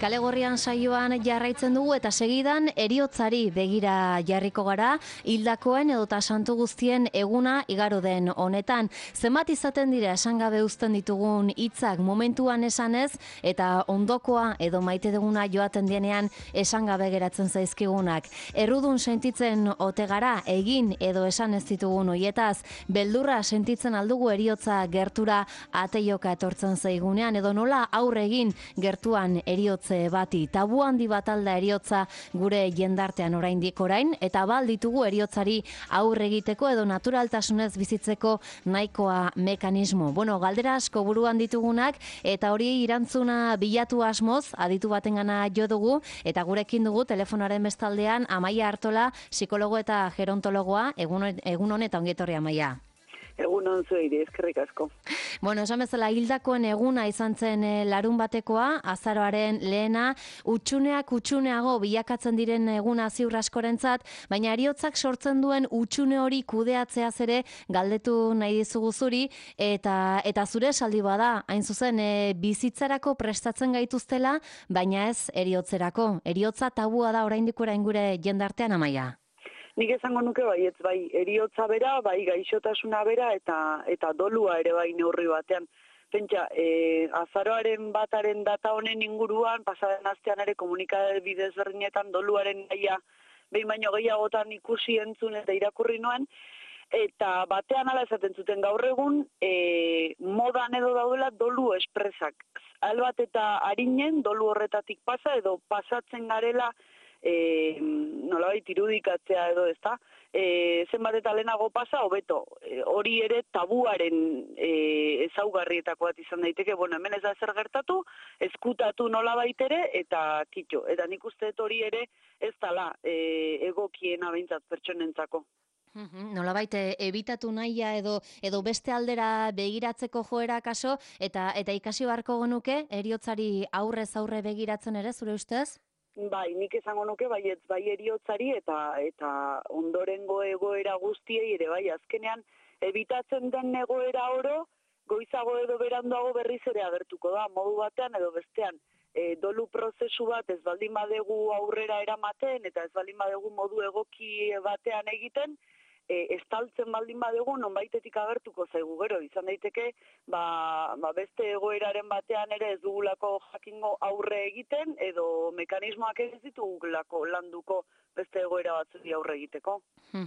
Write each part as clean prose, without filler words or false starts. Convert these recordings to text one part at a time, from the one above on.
Kale Gorrian saioan jarraitzen dugu eta segidan heriotzari begira jarriko gara, hildakoen edota santu guztien eguna igaro den honetan. Zenbat izaten dira esan gabe uzten ditugun hitzak momentuan esanez eta ondokoa edo maite duguna joaten dienean esan gabe geratzen zaizkigunak. Errudun sentitzen ote gara egin edo esan ez ditugun hoietaz, beldurra sentitzen aldugu heriotza gertura ateioka etortzen zaigunean edo nola aurre egin gertuan heriotze bati. Tabu handi bat alda heriotza gure jendartean oraindik orain eta bal ditugu heriotzari aurre egiteko edo naturaltasunez bizitzeko nahikoa mekanismo. Bueno, galdera asko buruan ditugunak eta hori irantzuna bilatu asmoz aditu batengana jo dugu eta gurekin dugu telefonaren bestaldean Amaia Artola, psikologo eta gerontologoa. Egun honetan ongi etorri Amaia. Egun hon zuei, eskerrik asko. Bueno, esan bezala hildakoen eguna izan zen larun batekoa, azaroaren lehena, utxuneak utxuneago bilakatzen diren eguna ziur askorentzat, baina heriotzak sortzen duen utxune hori kudeatzeaz ere galdetu nahi dizugu zuri, eta zure esaldi bada, hain zuzen bizitzarako prestatzen gaituztela, baina ez heriotzerako. Heriotza tabua da oraindik orain gure jendartean, Amaia. Nik esango nuke baietz, bai heriotza bera, bai gaixotasuna bera eta dolua ere bai neurri batean. Pentsa, azaroaren bataren data honen inguruan, pasaren astean ere komunikabide bidez berdinetan doluaren gaia behin baino gehiagotan ikusi entzun eta irakurri noan, eta batean ala esaten zuten gaur egun, modan edo daudela dolu espresak. Albat eta harinen dolu horretatik pasa edo pasatzen garela nolabait irudikatzea edo ezta, zenbat eta lehenago pasa, hobeto, hori ere tabuaren ezaugarrietako bat izan daiteke, bueno, hemen ez da zer gertatu, ezkutatu nolabait ere, eta kitxo, eta nik uste dut hori ere ez dala egokiena behintzat pertsonentzako. Nolabait ebitatu nahia edo beste aldera begiratzeko joera kaso, eta ikasi beharko genuke, heriotzari aurrez aurre begiratzen ere, zure ustez? Bai, nik esango nuke baietz bai heriotzari eta ondorengo egoera guztiei ere bai azkenean ebitatzen den egoera oro goizago edo beranduago berriz ere agertuko da modu batean edo bestean. Dolu prozesu bat ez baldin badegu aurrera eramaten eta ez baldin badegu modu egoki batean egiten, estaltzen baldin badegu nonbaitetik agertuko zaigu gero, izan daiteke beste egoeraren batean ere ez dugulako jakingo aurre egiten edo mekanismoak ez ditugulako landuko beste egoera batzuri aurre egiteko.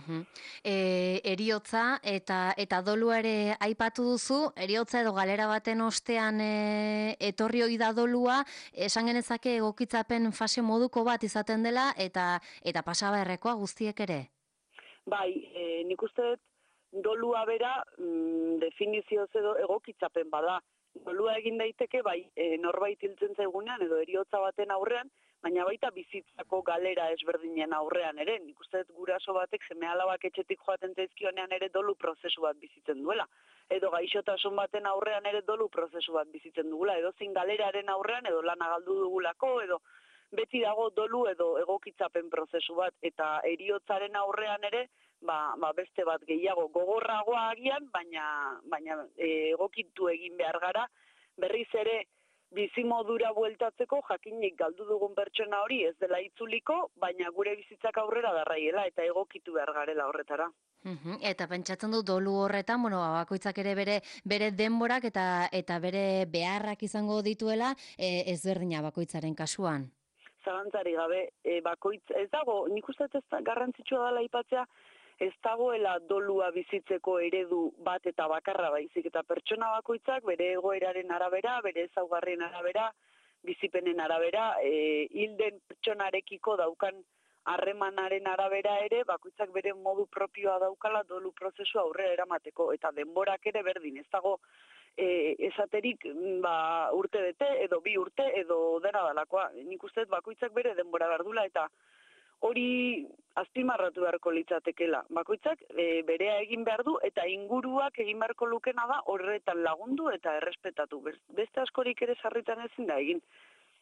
Heriotza eta dolua ere aipatu duzu, heriotza edo galera baten ostean etorri ohi da dolua, esan genezake egokitzapen fase moduko bat izaten dela eta pasabeharrekoa guztiek ere. Bai, nik uste dut dolua bera definizioz edo egokitzapen bada. Dolua egin daiteke bai norbait hiltzen zaigunean edo heriotza baten aurrean, baina baita bizitzako galera ezberdinen aurrean ere. Nik uste dut guraso batek seme-alabak etxetik joaten zaizkionean ere dolu prozesu bat bizitzen duela. Edo gaixotasun baten aurrean ere dolu prozesu bat bizitzen dugula. Edo zein galeraren aurrean edo lana galdu dugulako edo beti dago dolu edo egokitzapen prozesu bat eta heriotzaren aurrean ere beste bat gehiago gogorragoa agian, baina egokitu egin behar gara berriz ere bizimodura bueltatzeko jakinik galdu dugun pertsona hori ez dela itzuliko, baina gure bizitzak aurrera darraiela eta egokitu behar garela horretara. Eta pentsatzen du dolu horretan, bakoitzak ere bere denborak eta bere beharrak izango dituela ezberdina bakoitzaren kasuan. Zalantzari gabe, ez dago, nik uste ez garrantzitsua dela aipatzea, ez dagoela dolua bizitzeko eredu bat eta bakarra baizik, eta pertsona bakoitzak bere egoeraren arabera, bere ezaugarrien arabera, bizipenen arabera, hilden pertsonarekiko daukan harremanaren arabera ere, bakoitzak bere modu propioa daukala dolu prozesua aurrera eramateko, eta denborak ere berdin, ez dago esaterik urte bete edo 2 urte edo dena dalakoa. Nik uste bakoitzak bere denbora berdula eta hori azpimarratu beharko litzatekela. Bakoitzak berea egin behar du eta inguruak egin beharko lukena da horretan lagundu eta errespetatu. Beste askorik ere sarritan ezin da egin.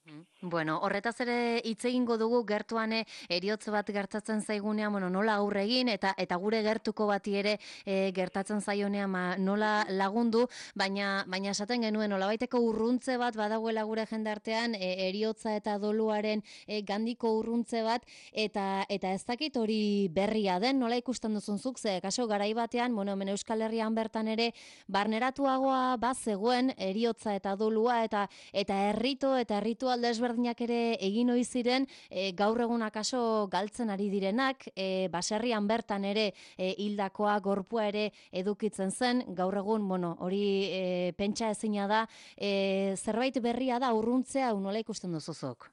Bueno, horretaz ere hitz egingo dugu gertuan heriotz bat gertatzen zaigunean, nola aurre egin eta gure gertuko bati ere gertatzen zaionean nola lagundu, baina esaten genuen nolabaiteko urruntze bat badagoela gure jendartean, heriotza eta doluaren gandiko urruntze bat eta ez dakit hori berria den, nola ikusten duzun zuk, ze kaso garai batean, hemen Euskal Herrian bertan ere barneratuagoa bazegoen heriotza eta dolua eta errito eta ritual desberdinak ere egin ohi ziren, gaur egun akaso galtzen ari direnak, baserrian bertan ere hildakoa gorpua ere edukitzen zen, gaur egun, hori pentsa ezina da, zerbait berria da urruntzea, nola ikusten duzuzok?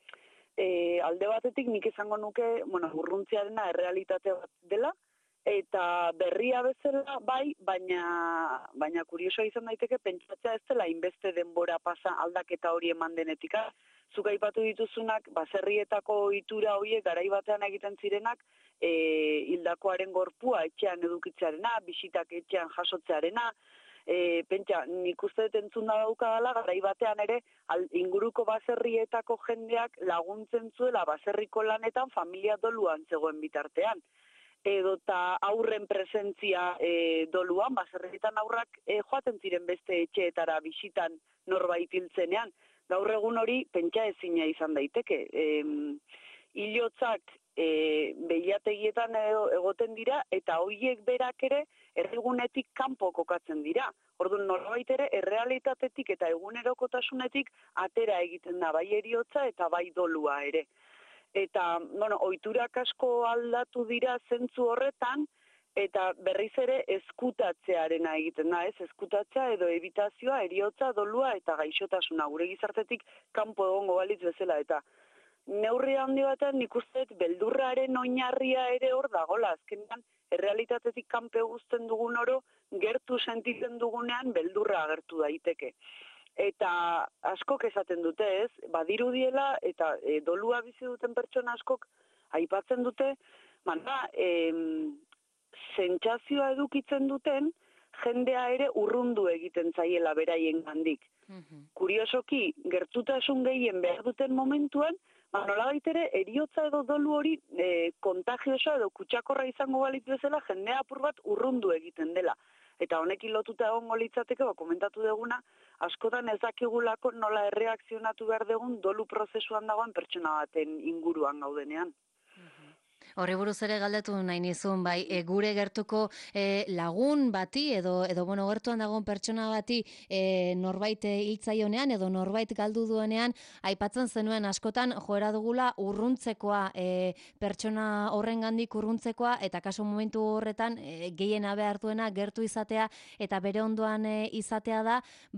Alde batetik nik izango nuke, urruntziarena errealitate bat dela, eta berria bezala bai, baina kuriosoa izan daiteke pentsatzea ez dela inbeste denbora pasa aldaketa hori eman denetik. Zuk aipatu dituzunak, baserrietako ohitura horiek garai batean egiten zirenak, hildakoaren gorpua etxean edukitzearena, bisitak etxean jasotzearena, pentsa, nik uste dut entzun da daukadala, garai batean ere, inguruko baserrietako jendeak laguntzen zuela baserriko lanetan familia doluan zegoen bitartean. Edota aurren presentzia doluan, baserrietan aurrak joaten ziren beste etxeetara bisitan norbait hiltzenean. Gaur egun hori pentsa ezina izan daiteke. Hilotzak behiategietan egoten dira, eta hoiek berak ere errigunetik kanpo kokatzen dira. Orduan norbait ere errealitatetik eta egunerokotasunetik atera egiten da bai heriotza eta bai dolua ere. Eta, ohiturak asko aldatu dira zentzu horretan, eta berriz ere ezkutatzearena egiten da, ez? Ezkutatzea edo ebitazioa, heriotza, dolua eta gaixotasuna, gure gizartetik kanpo egongo balitz bezala. Eta neurri handi batean nik uste dut beldurraren oinarria ere hor dagola, azkenean errealitatetik kanpo guzten dugun oro, gertu sentitzen dugunean beldurra agertu daiteke. Eta askok esaten dute, ez, badirudiela eta dolua bizi duten pertsona askok aipatzen dute, sentsazioa edukitzen duten jendea ere urrundu egiten zaiela beraien gandik. Kuriosoki, gertutasun gehien behar duten momentuan, nolabait ere heriotza edo dolu hori kontagiosa edo kutsakorra izango balitz bezala jendea apur bat urrundu egiten dela. Eta honekin lotuta egongo litzateke, komentatu duguna, askotan ez dakigulako nola erreakzionatu behar dugun dolu prozesuan dagoen pertsona baten inguruan gaudenean. Horri buruz ere galdetu nahi nizun, bai, gure gertuko lagun bati, edo gertuan dagoen pertsona bati norbait hiltzaionean, edo norbait galdu duenean, aipatzen zenuen askotan joera dugula urruntzekoa, pertsona horrengandik urruntzekoa, eta kasu momentu horretan gehien behar duena gertu izatea, eta bere ondoan izatea da,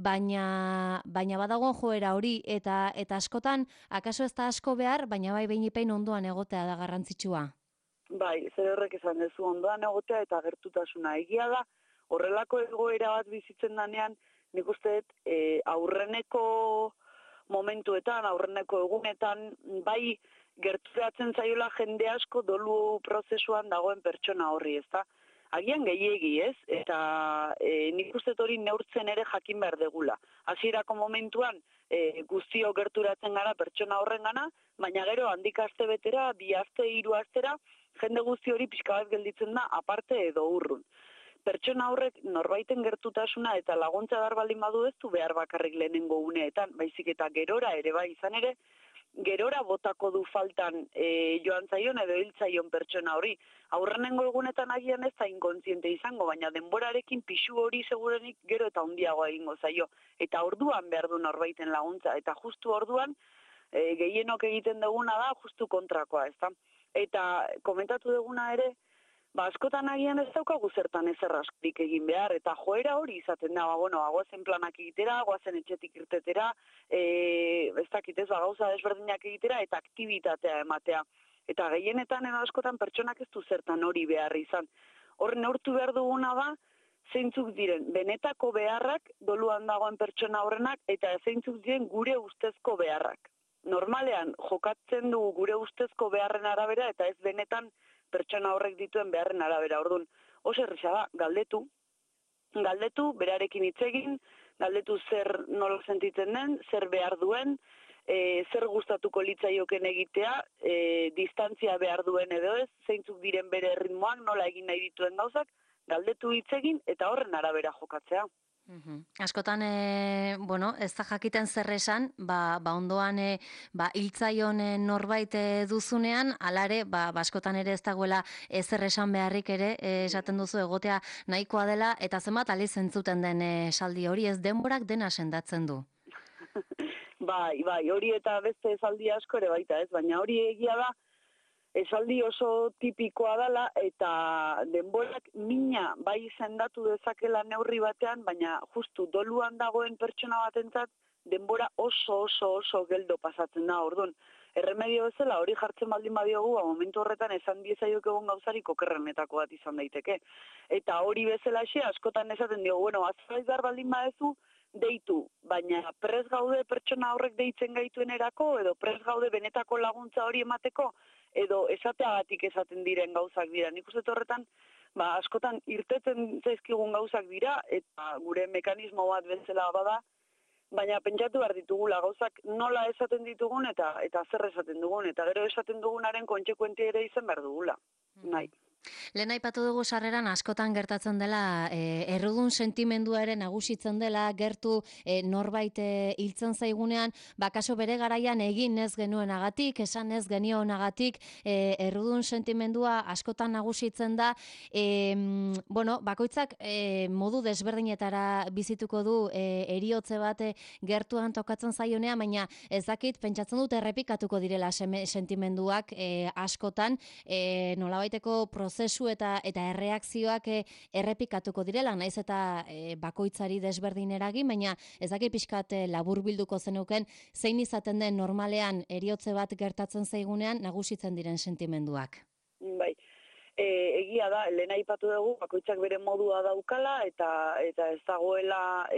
baina badagoen joera hori, eta askotan, akaso ez da asko behar, baina bai behin ondoan egotea da garrantzitsua. Bai, zer horrek esan duzu ondoan egotea eta gertutasuna egia da, horrelako egoera bat bizitzen danean, nik uste dut aurreneko momentuetan, aurreneko egunetan, bai gerturatzen zaiola jende asko dolu prozesuan dagoen pertsona horri, ezta? Agian gehiegi, ez? Eta nik uste hori neurtzen ere jakin behar degula. Hasierako momentuan guztio gerturatzen gara pertsona horrengana, baina gero handik aste betera, 2 aste, 3 astera, jende guzti hori pixka bat gelditzen da aparte edo urrun. Pertsona horrek norbaiten gertutasuna eta laguntza behar baldin badu ez du behar bakarrik lehenengo uneetan, baizik eta gerora ere bai izan ere, gerora botako du faltan joan zaion edo hiltzaion pertsona hori. Aurrenengo egunetan agian ez da inkontziente izango, baina denborarekin pisu hori segurenik gero eta handiagoa egingo zaio. Eta orduan behar du norbaiten laguntza, eta justu orduan gehienok egiten duguna da justu kontrakoa, ezta? Eta komentatu duguna ere, askotan agian ez daukagu zertan ezer askorik egin behar, eta joera hori izaten da, goazen planak egitera, goazen etxetik irtetera, ez dakit ez, gauza desberdinak egitera, eta aktibitatea ematea. Eta gehienetan askotan pertsonak ez du zertan hori behar izan. Hor neurtu behar duguna da, zeintzuk diren benetako beharrak, doluan dagoen pertsona horrenak, eta zeintzuk diren gure ustezko beharrak. Normalean jokatzen dugu gure ustezko beharren arabera eta ez benetan pertsona horrek dituen beharren arabera. Orduan, oso erraza da, galdetu, berarekin hitz egin, galdetu zer nola sentitzen den, zer behar duen, zer gustatuko litzaioken egitea, distantzia behar duen edo ez, zeintzuk diren bere ritmoak, nola egin nahi dituen gauzak, galdetu hitz egin eta horren arabera jokatzea. Askotan, bueno, ez da jakiten zer esan, ondoan hiltzaion norbait duzunean, alare, askotan ere ez dagoela ezer esan beharrik ere, esaten duzu egotea nahikoa dela, eta zenbat aliz entzuten den esaldi hori, ez denborak dena sendatzen du. Bai, hori eta beste esaldi asko ere baita ez, baina hori egia da, esaldi oso tipikoa dela eta denborak mina bai sendatu dezakela neurri batean, baina justu doluan dagoen pertsona batentzat denbora oso geldo pasatzen da. Orduan, erremedio bezala hori jartzen baldin badiogu, momentu horretan esan diezaiok egun gauzarik okerrenetako bat izan daiteke. Eta hori bezala askotan esaten diogu, bueno, azalaiz behar baldin badezu, deitu, baina prez gaude pertsona horrek deitzen gaituenerako, edo prez gaude benetako laguntza hori emateko, edo esateagatik esaten diren gauzak dira. Nik uste horretan, askotan irteten zaizkigun gauzak dira, eta gure mekanismo bat bezala bada, baina pentsatu behar ditugula gauzak nola esaten ditugun eta zer esaten dugun, eta gero esaten dugunaren kontsekuentia ere izan behar dugula. Nahi. Lehen aipatu dugu sarreran askotan gertatzen dela, errudun sentimendua ere nagusitzen dela, gertu norbait hiltzen zaigunean, kaso bere garaian egin ez genuenagatik, esan ez genionagatik, errudun sentimendua askotan nagusitzen da, bueno, bakoitzak modu desberdinetara bizituko du heriotze bat gertuan tokatzen zaionean, baina ez dakit, pentsatzen dut errepikatuko direla sentimenduak askotan, nolabaiteko prozesu eta erreakzioak errepikatuko direla, naiz eta bakoitzari desberdin eragin, baina ez dakit pixkat laburbilduko zenuken, zein izaten den normalean heriotze bat gertatzen zaigunean nagusitzen diren sentimenduak. Bai, egia da, lehen aipatu dugu, bakoitzak bere modua daukala, eta ez dagoela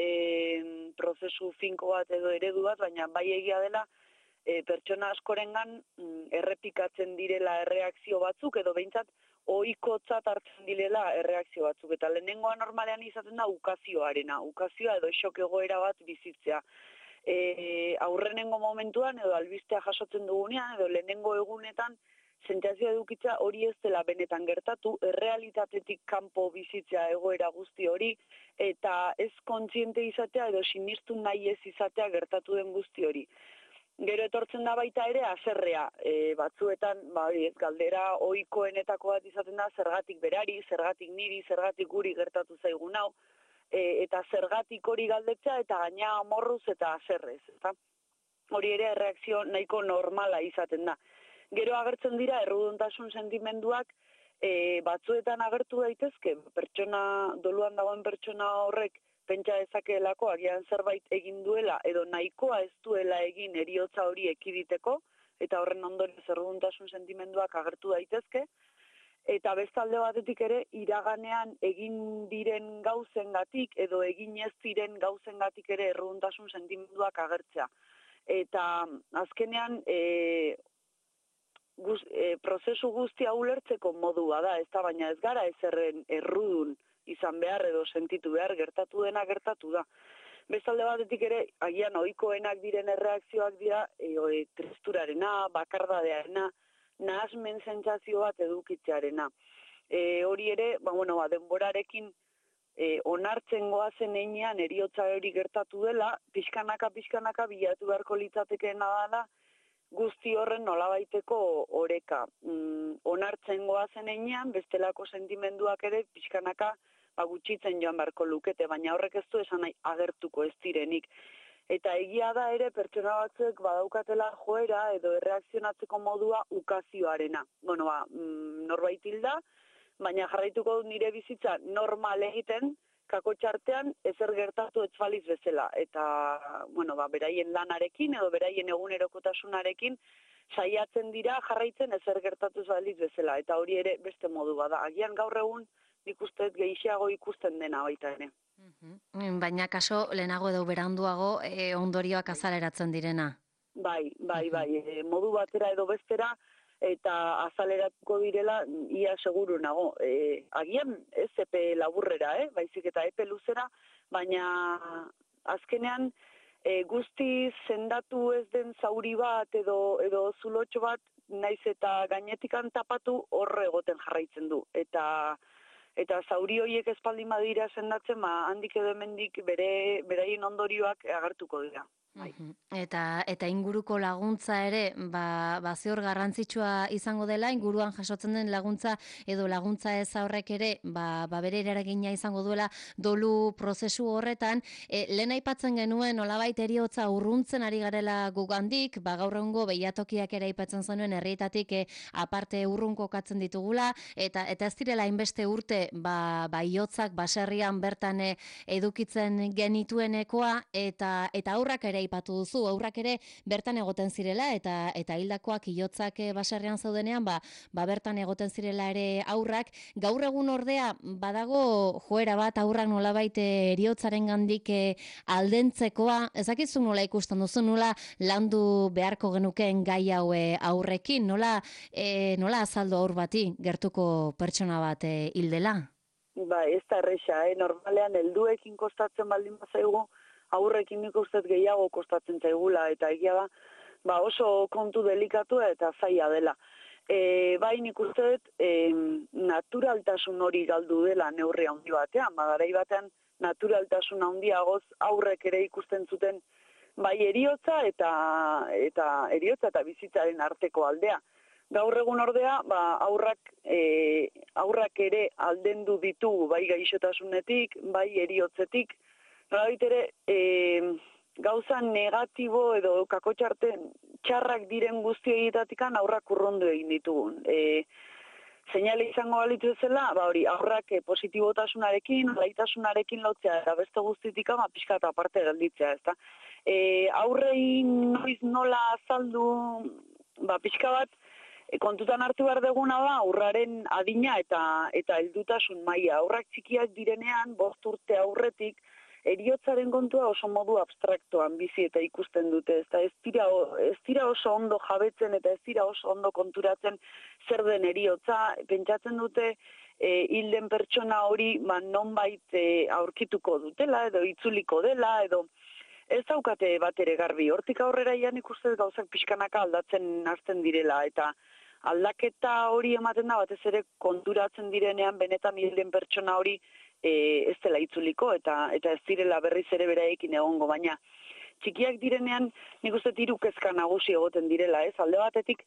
prozesu finko bat edo eredu bat, baina bai egia dela, pertsona askorengan errepikatzen direla erreakzio batzuk, edo behintzat ohikotzat hartzen direla erreakzio batzuk. Eta lehenengoa normalean izaten da ukazioa edo xok egoera bat bizitzea. Aurrenengo momentuan edo albistea jasotzen dugunean edo lehenengo egunetan sentsazioa edukitza hori ez dela benetan gertatu, errealitatetik kanpo bizitzea egoera guzti hori, eta ez kontziente izatea edo sinistu nahi ez izatea gertatu den guzti hori. Gero etortzen da baita ere haserrea, batzuetan galdera ohikoenetako bat izaten da zergatik berari, zergatik niri, zergatik guri gertatu zaigun hau, eta zergatik hori galdetzea eta gaina amorruz eta haserrez. Hori ere erreakzio nahiko normala izaten da. Gero agertzen dira erruduntasun sentimenduak batzuetan agertu daitezke, doluan dagoen pertsona horrek pentsa dezakeelako agian zerbait egin duela edo nahikoa ez duela egin heriotza hori ekiditeko, eta horren ondorioz erruduntasun sentimenduak agertu daitezke, eta bestalde batetik ere iraganean egin diren gauzengatik edo egin ez diren gauzengatik ere erruduntasun sentimenduak agertzea. Eta azkenean prozesu guztia ulertzeko modua da, ez da, baina ez gara ezerren errudun izan behar edo sentitu behar, gertatu dena gertatu da. Bestalde batetik ere, agian ohikoenak diren erreakzioak dira, tristurarena, bakardadearena, nahasmen sentsazio bat edukitzearena. Hori ere, denborarekin onartzen goazen einean heriotza hori gertatu dela, pixkanaka bilatu beharko litzatekeena dela, guzti horren nolabaiteko oreka. Onartzen goazen einean, bestelako sentimenduak ere pixkanaka gutxitzen joan beharko lukete, baina horrek ez du esan nahi agertuko ez direnik. Eta egia da ere pertsona batzuek badaukatela joera edo erreakzionatzeko modua ukazioarena. Norbait hilda, baina jarraituko dut nire bizitza normal egiten, kako txartean ezer gertatu ez baliz bezala. Eta, beraien lanarekin edo beraien egunerokotasunarekin saiatzen dira jarraitzen ezer gertatu ez baliz bezala. Eta hori ere beste modu bada. Agian gaur egun nik uste gehiago ikusten dena baita ere. Baina kaso lehenago edo beranduago ondorioak azaleratzen direna. Bai. Modu batera edo bestera eta azaleratuko direla ia seguru nago. Agian ez epe laburrera, baizik eta epe luzera, baina azkenean guztiz sendatu ez den zauri bat edo zulotxo bat, naiz eta gainetikan tapatu horre egoten jarraitzen du. Eta zauri horiek espaldin badira sendatzen, handik edo hemendik beraien ondorioak agertuko dira. Eta inguruko laguntza ere, zior garrantzitsua izango dela, inguruan jasotzen den laguntza edo laguntza ez horrek ere, bere eragina izango duela dolu prozesu horretan. Lehen aipatzen genuen, nolabait heriotza urruntzen ari garela gugandik, gaur egungo behiatokiak ere aipatzen zenuen herrietatik aparte urrun kokatzen ditugula, eta ez direla hainbeste urte, hilotzak baserrian bertan edukitzen genituenekoa, eta aurrak ere aipatu duzu, aurrak ere bertan egoten zirela eta hildakoak hilotzak baserrian zaudenean, bertan egoten zirela ere aurrak. Gaur egun ordea badago joera bat aurrak nolabait heriotzarengandik aldentzekoa, ezakizu nola ikusten duzu, nola landu beharko genukeen gai hau aurrekin, nola azaldu aur bati gertuko pertsona bat hil dela? Ez da erresa, normalean helduekin kostatzen baldin bazaigu, aurrekin nik ustez gehiago kostatzen zaigula, eta egia da, oso kontu delikatua eta zaila dela. Bai nik ustez naturaltasun hori galdu dela neurri handi batean, garai batean naturaltasun handiagoz aurrek ere ikusten zuten bai heriotza eta bizitzaren arteko aldea. Gaur egun ordea, aurrak ere aldendu ditugu bai gaixotasunetik, bai heriotzetik. Nolabait ere, gauza negatibo edo txarrak diren guzti egitatikan aurrak urrundu egin ditugun. Seinale izango balitzu zela, aurrak positibotasunarekin, laitasunarekin lotzea, eta beste guztitik pixka eta aparte gelditzea, ezta. Aurrei noiz nola azaldu, pixka bat, kontutan hartu behar duguna da, aurraren adina eta heldutasun maila. Aurrak txikiak direnean, 5 urte aurretik, heriotzaren kontua oso modu abstraktoan bizi eta ikusten dute. Ez dira oso ondo jabetzen eta ez dira oso ondo konturatzen zer den heriotza. Pentsatzen dute hilden pertsona hori nonbait aurkituko dutela edo itzuliko dela edo ez daukate bat ere garbi. Hortik aurrera ikusten gauzak pixkanaka aldatzen hasten direla eta aldaketa hori ematen da batez ere konturatzen direnean benetan hilden pertsona hori ez dela itzuliko eta ez direla berriz ere beraiekin egongo, baina txikiak direnean nik uste 3 kezka nagusi egoten direla, ez? Alde batetik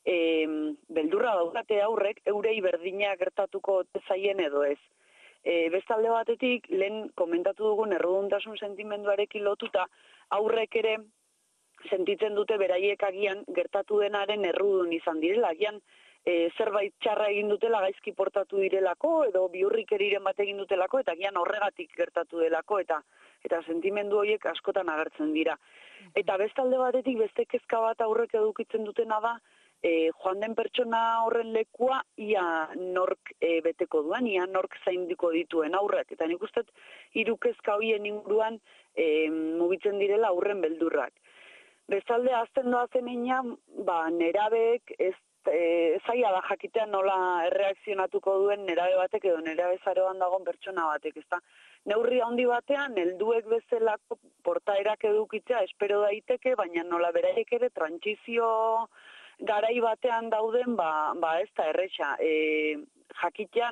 beldurra daukate aurrek eurei berdina gertatuko zaien edo ez. Beste alde batetik lehen komentatu dugun erruduntasun sentimenduarekin lotuta aurrek ere sentitzen dute beraiek agian gertatu denaren errudun izan direla, agian zerbait txarra egin dutela gaizki portatu direlako edo bihurrikeriren bat egin dutelako eta agian horregatik gertatu delako eta sentimendu horiek askotan agertzen dira. Eta beste alde batetik beste kezka bat aurrek edukitzen dutena da joan den pertsona horren lekua ia nork beteko duen, ia nork zaindiko dituen aurrek. Eta nik uste 3 kezka horien inguruan mugitzen direla aurren beldurrak. Bestalde azten doazen einan, nerabeek zaila da jakitea nola erreakzionatuko duen nerabe batek edo nerabe zaroan dagoen pertsona batek, ezta? Neurri handi batean, helduek bezalako portaerak edukitzea espero daiteke, baina nola beraiek ere trantsizio garai batean dauden, ez da erresa. Jakitea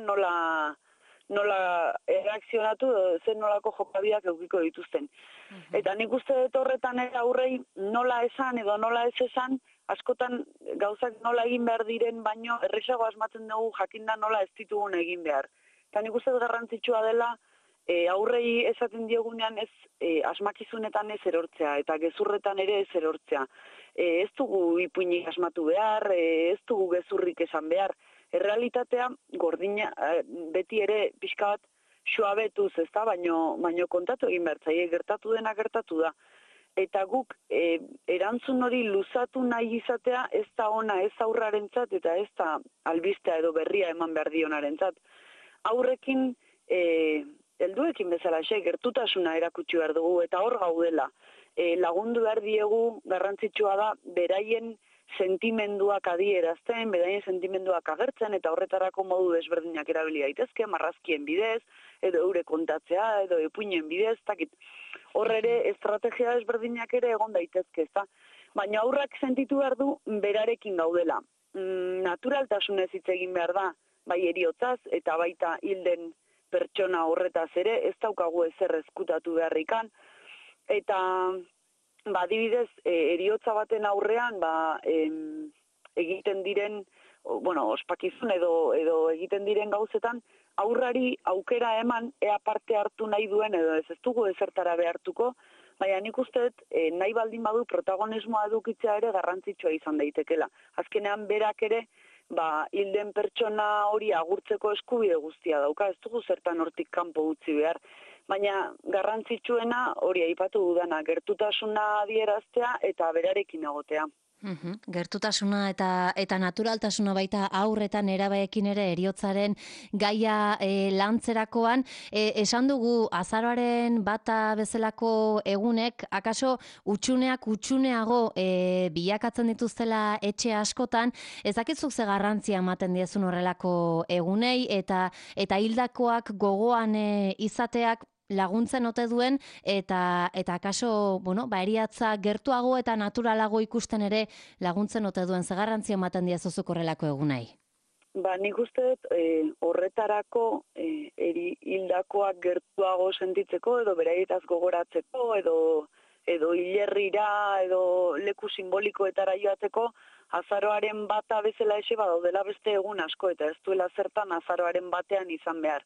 nola erreakzionatu zen nolako jokabideak edukiko dituzten. Eta nik uste dut horretan aurrei nola esan edo nola ez esan, askotan gauzak nola egin behar diren, baino erresago asmatzen dugu jakinda nola ez ditugun egin behar. Eta nik uste garrantzitsua dela, aurrei esaten diegunean ez asmakizunetan ez erortzea, eta gezurretan ere ez erortzea. Ez dugu ipuinik asmatu behar, ez dugu gezurrik esan behar. Errealitatea gordina beti ere pixka bat suabetuz, ezta, baino kontatu egin behar zaie, gertatu dena gertatu da. Eta guk erantzun hori luzatu nahi izatea ez da ona ez aurrarentzat eta ez da albistea edo berria eman behar dionarentzat. Aurrekin helduekin bezala gertutasuna erakutsi behar dugu eta hor gaudela. Lagundu behar diegu garrantzitsua da beraien sentimenduak adierazten, beraien sentimenduak agertzen eta horretarako modu desberdinak erabili daitezke, marrazkien bidez, edo eure kontatzea, edo epuinen bidez, takit. hor ere estrategia ezberdinak ere egon daitezke, ezta? Baina aurrak sentitu behar du berarekin gaudela. Naturaltasunez hitz egin behar da, bai heriotzaz eta baita hilden pertsona horretaz ere, ez daukagu ezer ezkutatu beharrikan, eta adibidez, heriotza baten aurrean, egiten diren, ospakizun edo egiten diren gauzetan, aurrari aukera eman, ea parte hartu nahi duen, edo ez dugu ezertara behartuko, baina nik uste nahi baldin badu protagonismoa edukitzea ere garrantzitsua izan daitekela. Azkenean berak ere, hilden pertsona hori agurtzeko eskubide guztia dauka, ez dugu zertan hortik kanpo utzi behar. Baina garrantzitsuena hori aipatu dudana, gertutasuna adieraztea eta berarekin egotea. Gertutasuna eta naturaltasuna baita aurretan erabaekin ere heriotzaren gaia lantzerakoan, esan dugu azaroaren bata bezalako egunek, akaso utxuneago bilakatzen dituztela etxe askotan, ez dakizuk ze garrantzia ematen diezun horrelako egunei, eta hildakoak gogoan izateak laguntzen ote duen, eta akaso, eriotza gertuago eta naturalago ikusten ere laguntzen ote duen, ze garrantzia ematen diezuzuk horrelako egunei? Nik uste horretarako hildakoak gertuago sentitzeko, edo beraietaz gogoratzeko, edo hilerrira, edo leku simbolikoetara joateko, azaroaren bata bezala ese badaudela beste egun asko, eta ez duela zertan azaroaren batean izan behar.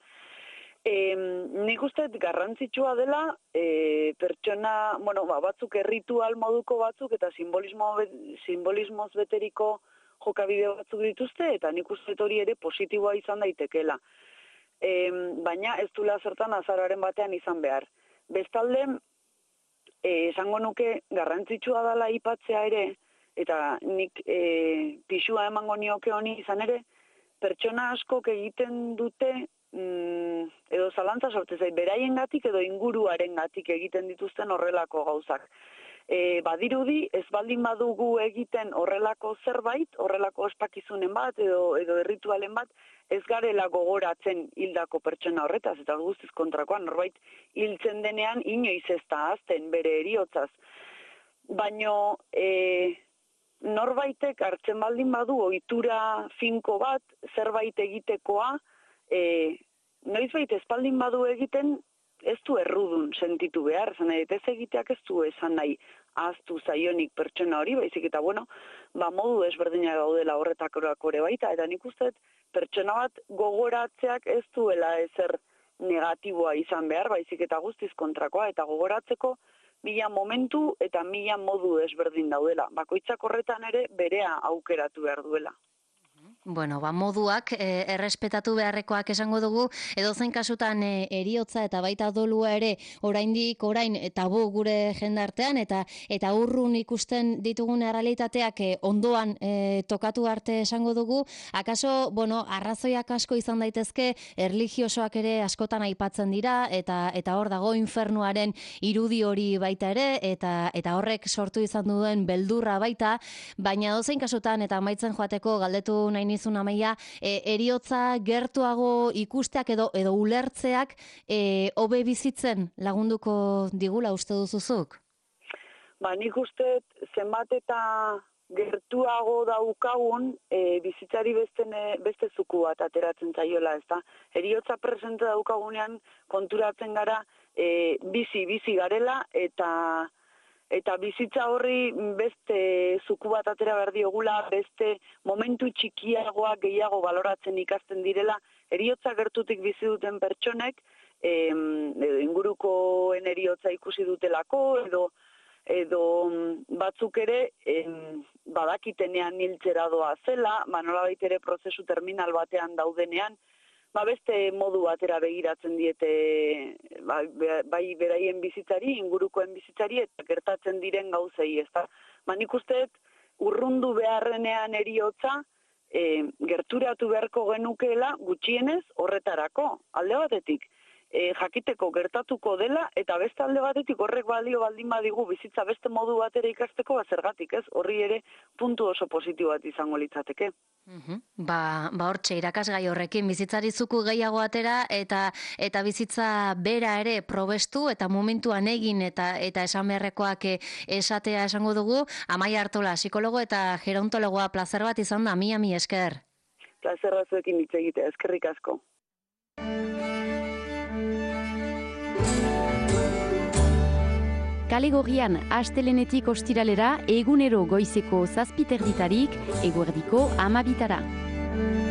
Nik uste garrantzitsua dela pertsona, batzuk erritual moduko batzuk eta simbolismoz beteriko jokabide batzuk dituzte, eta nik uste hori ere positiboa izan daitekela. Baina ez duela zertan azaroaren batean izan behar. Bestalde, esango nuke garrantzitsua dela aipatzea ere, eta nik pisua emango nioke honi izan ere, pertsona askok egiten dute edo zalantza sortze zait, beraiengatik edo inguruarengatik egiten dituzten horrelako gauzak. Badirudi, ez baldin badugu egiten horrelako zerbait, horrelako ospakizunen bat edo erritualen bat, ez garela gogoratzen hildako pertsona horretaz, eta guztiz kontrakoan, norbait hiltzen denean inoiz ez da azten bere heriotzaz. Baina norbaitek hartzen baldin badu ohitura finko bat, zerbait egitekoa, noizbait espaldin badu egiten, ez du errudun sentitu behar, ez egiteak ez du esan nahi ahaztu zaionik pertsona hori, baizik eta modu ezberdina gaudela horretakorako ere baita, eta nik uste pertsona bat gogoratzeak ez duela ezer negatiboa izan behar, baizik eta guztiz kontrakoa, eta gogoratzeko mila momentu eta mila modu ezberdin daudela. Bakoitzak horretan ere berea aukeratu behar duela. Moduak errespetatu beharrekoak esango dugu, edozein kasutan heriotza eta baita dolua ere orain tabu gure jendartean, eta urrun ikusten ditugun errealitateak ondoan tokatu arte esango dugu. Akaso, arrazoiak asko izan daitezke, erlijiosoak ere askotan aipatzen dira, eta hor dago infernuaren irudi hori baita ere, eta horrek sortu izan duen beldurra baita, baina edozein kasutan, eta amaitzen joateko galdetu nahi nizun Amaia, heriotza gertuago ikusteak edo ulertzeak hobe bizitzen lagunduko digula uste duzuzuk? Nik uste zenbat eta gertuago daukagun bizitzari beste zuku bat ateratzen zaiola, ezta? Heriotza presente daukagunean konturatzen gara bizi garela, eta bizitza horri beste zuku bat atera behar diogula, beste momentu txikiagoak gehiago baloratzen ikasten direla, heriotza gertutik bizi duten pertsonek, ingurukoen heriotza ikusi dutelako, edo batzuk ere badakitenean hiltzera doa zela, nolabait ere prozesu terminal batean daudenean, beste modu batera begiratzen diete bai beraien bizitzari, ingurukoen bizitzari, eta gertatzen diren gauzei, ezta? Nik uste urrundu beharrenean heriotza gerturatu beharko genukeela gutxienez horretarako, alde batetik. jakiteko gertatuko dela, eta beste alde batetik horrek balio baldin badigu bizitza beste modu batera ikasteko, zergatik ez, horri ere puntu oso positibo bat izango litzateke. Ba hortxe, irakasgai horrekin bizitzari zuku gehiago atera eta bizitza bera ere probestu eta momentuan egin eta esan beharrekoak esatea esango dugu. Amaia Artola, psikologo eta gerontologoa, plazer bat izan da, mi esker. Plazer batzuekin hitz egitea, eskerrik asko. Kalegorrian astelenetik ostiralera egunero goizeko 7:00 eguerdiko 12:00.